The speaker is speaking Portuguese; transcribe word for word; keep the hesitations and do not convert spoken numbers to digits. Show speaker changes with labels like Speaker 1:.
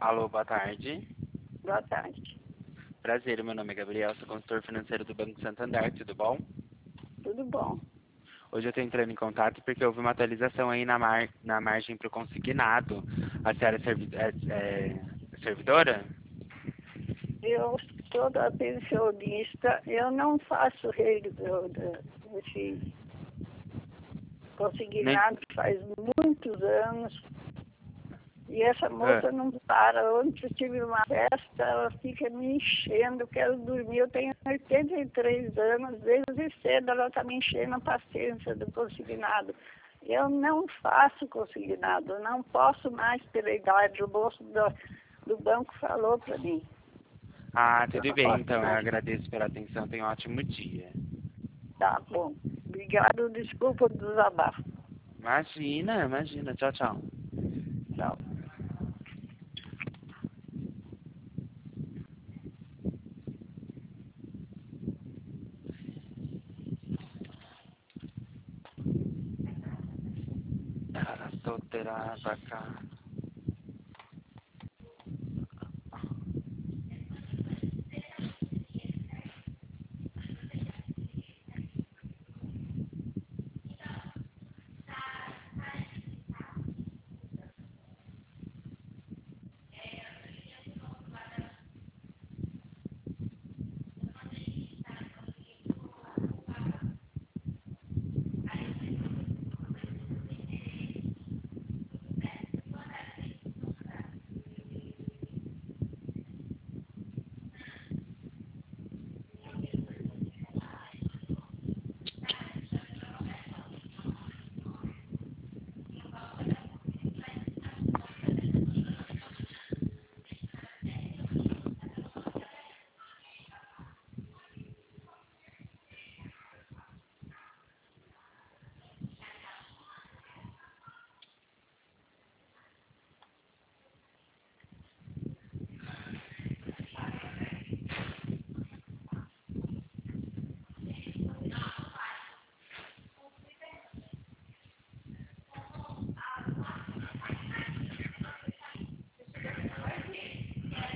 Speaker 1: Alô, boa tarde.
Speaker 2: Boa tarde.
Speaker 1: Prazer, meu nome é Gabriel, sou consultor financeiro do Banco Santander, tudo bom?
Speaker 2: Tudo bom?
Speaker 1: Hoje eu estou entrando em contato porque houve uma atualização aí na, mar, na margem para o consignado. A senhora é, servi, é, é servidora?
Speaker 2: Eu sou da pensionista, eu não faço rede do- do- desse
Speaker 1: Nem,
Speaker 2: consignado faz muitos anos. E essa
Speaker 1: ah,
Speaker 2: moça não para. Ontem eu tive uma festa, ela fica me enchendo, quero dormir. Eu tenho oitenta e três anos, desde cedo ela está me enchendo a paciência do consignado. Eu não faço consignado, não posso mais pela idade. O moço do, do banco falou para mim.
Speaker 1: ah,
Speaker 2: Eu
Speaker 1: tudo
Speaker 2: não
Speaker 1: bem,
Speaker 2: posso
Speaker 1: então. Eu
Speaker 2: mais.
Speaker 1: agradeço pela atenção. Tenha um ótimo dia.
Speaker 2: Tá bom. Obrigado, desculpa do desabafo.
Speaker 1: Imagina, imagina. Tchau, tchau.
Speaker 2: Tchau.
Speaker 1: Ela solteira pra cá.